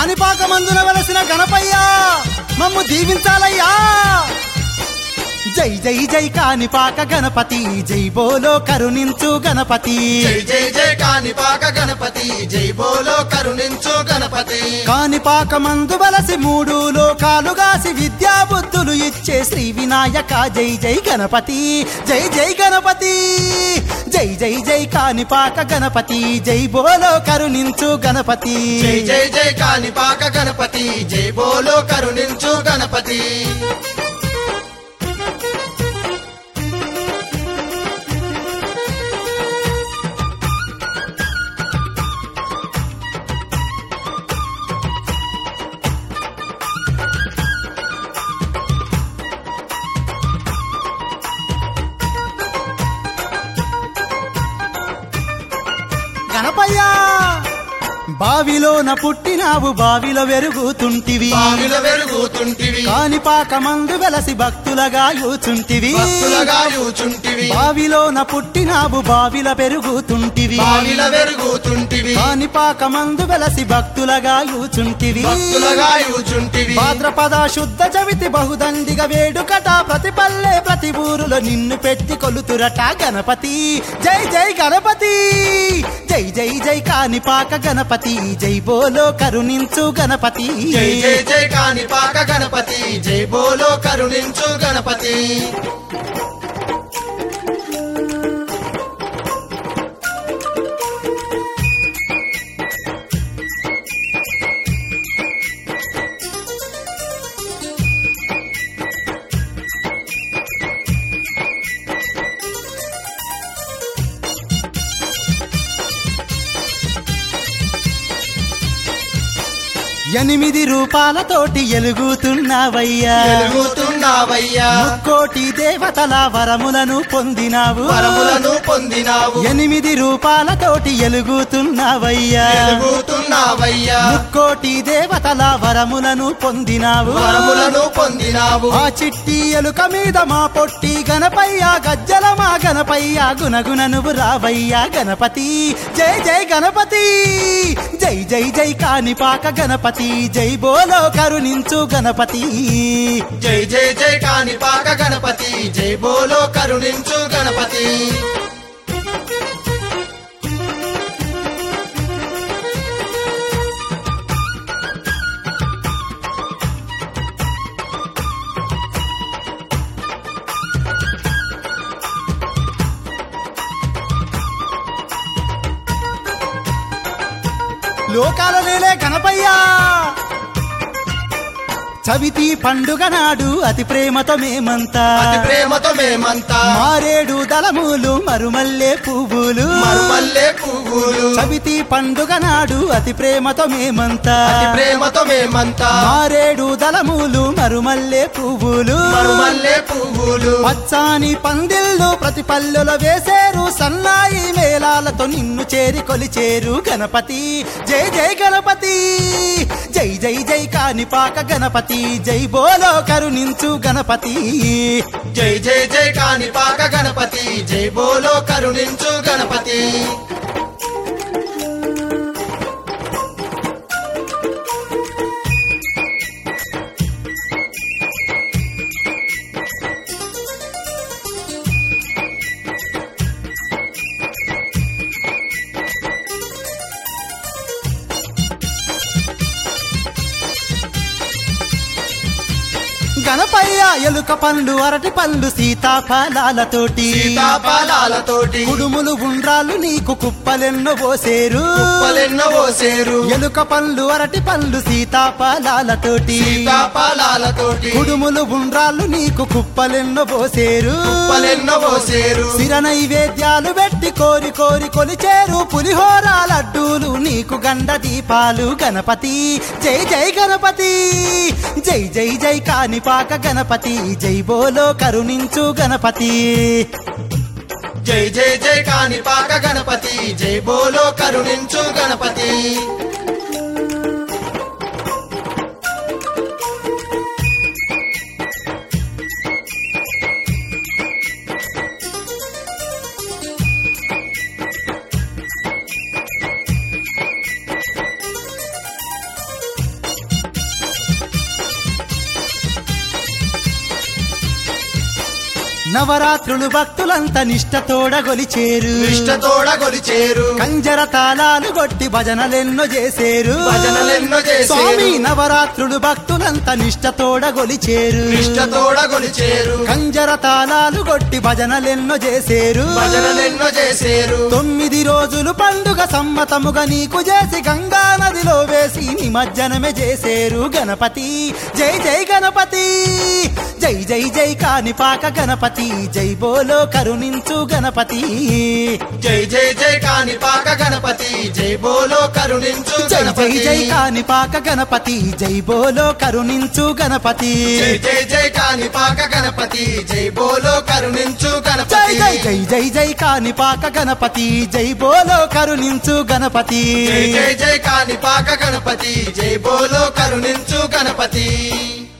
కాణిపాకమందున వెలసిన గణపయ్యా మమ్ము దీవించాలయ్యా జై జై జై కాణిపాక గణపతి జై బోలో కరుణించు గణపతి జై జై జై కాణిపాక గణపతి జై బోలో కరుణించు గణపతి కాణిపాకమందు వెలసి మూడు లోకాలుగాసి విద్యా బుద్ధులు ఇచ్చే శ్రీ వినాయక జై జై గణపతి జై జై గణపతి జై జై జై కాణిపాక గణపతి జై బోలో కరుణించు గణపతి జై జై జై కాణిపాక గణపతి జై బోలో కరుణించు గణపతి గణపయ్యా బావిలోన పుట్టినావు బావిలో వెరుగుతుంటివి బావిలో వెలుగుతుంటివి కాణిపాకమందు వెలసి భక్తులగా యూచుంటివి భక్తులగా యూచుంటివి బావిలోన పుట్టినావు బావిల పెరుగుతుంటివి బావిలో వెలుగుతుంటివి కాణిపాకమందు వెలసి భక్తులగా యూచుంటివి భక్తులగా యూచుంటివి భాద్రపద శుద్ధ చవితి బహుదండిగా వేడుకట ప్రతి పల్లె ప్రతి ఊరులో నిన్ను పెట్టి కొలుతురట గణపతి జై జై గణపతి జై జై జై కాణిపాక గణపతి జై బోలో కరుణించు గణపతి జై జై జై కాణిపాక గణపతి జై బోలో కరుణించు గణపతి ఎనిమిది రూపాలతోటి ఎలుగుతున్నావయ్యా వెలుగుతున్నావయ్యా ముక్కోటి దేవతల వరములను పొందినావు వరములను పొందినావు ఎనిమిది రూపాలతోటి ఎలుగుతున్నావయ్యా వెలుగుతున్నావయ్యా ముక్కోటి దేవతల వరములను పొందినావు వరములను పొందినావు ఆ చిట్టి ఎలుక మీద మా పొట్టి గణపయ్య గజ్జల మా గణపయ్య గుణగుణ నువ్వు రావయ్యా గణపతి జై జై గణపతి జై జై జై కాణిపాక గణపతి జై బోలో కరుణించు గణపతి జై జై జై కాణిపాక గణపతి జై బోలో కరుణించు గణపతి లోకాల నేలే గణపయ్యా చవితి పండుగ నాడు అతి ప్రేమతో మేమంతా అతి ప్రేమతో మేమంతా మారేడు దళములు మరుమల్లె పువ్వులు మరుమల్లె పువ్వులు చవితి పండుగ నాడు అతి ప్రేమతో మేమంతా అతి ప్రేమతో మేమంతా మారేడు దళములు మరుమల్లె పువ్వులు మరుమల్లె పువ్వులు పచ్చాని పందిళ్ళు ప్రతి పల్లెలో వేసేరు సన్నాయి మేళాలతో నిన్ను చేరి కొలిచేరు గణపతి జై జై గణపతి జై జై జై కాణిపాక గణపతి జై బోలో కరుణించు గణపతి జై జై జై కాణిపాక గణపతి జై బోలో కరుణించు గణపతి గణపయ్య ఎలుక పండ్లు అరటి పళ్ళు సీతాఫలాలతోటి సీతాఫలాలతోటి కుడుములు ఉండ్రాలు నీకు కుప్పలెన్నో పోసేరు కుప్పలెన్నో పోసేరు ఎలుక పండ్లు అరటి పళ్ళు సీతాఫలాలతోటి సీతాఫలాలతోటి కుడుములు ఉండ్రాలు నీకు కుప్పలెన్నో పోసేరు కుప్పలెన్నో పోసేరు శిర నైవేద్యాలు పెట్టి కోరి కోరి కొలిచేరు పులిహోర లడ్డూలు నీకు గండ దీపాలు గణపతి జై జై గణపతి జై జై జై కాణిపాక గణపతి జై బోలో కరుణించు గణపతి జై జై జై కాణిపాక గణపతి జై బోలో కరుణించు గణపతి నవరాత్రులు భక్తులంతా నిష్టతోడ గొలిచేరు నిష్టతోడ గొలిచేరు కంజర తాళాలు కొట్టి భజనలెన్నో చేసేరు భజనలెన్నో చేసేరు స్వామి నవరాత్రులు భక్తులంతా నిష్టతోడ గొలిచేరు నిష్టతోడ గొలిచేరు కంజర తాళాలు కొట్టి భజనలెన్నో చేసేరు భజనలెన్నో చేసేరు 9 రోజులు పండుగ సమ్మతముగా నీకు చేసి గంగా నదిలో వేసి నిమజ్జనమే చేసేరు గణపతి జై జై గణపతి జై జై జై కాణిపాక గణపతి జై బోలో కరుణించు గణపతి జై జై జై కాణిపాక గణపతి జై బోలో కరుణించు జై జై గణపతి జై కాణిపాక గణపతి జై బోలో కరుణించు గణపతి జై జై జై కాణిపాక గణపతి జై బోలో కరుణించు జై గణపతి జై జై జై జై కాణిపాక గణపతి జై బోలో కరుణించు గణపతి జై జై జై కాణిపాక గణపతి జై బోలో కరుణించు గణపతి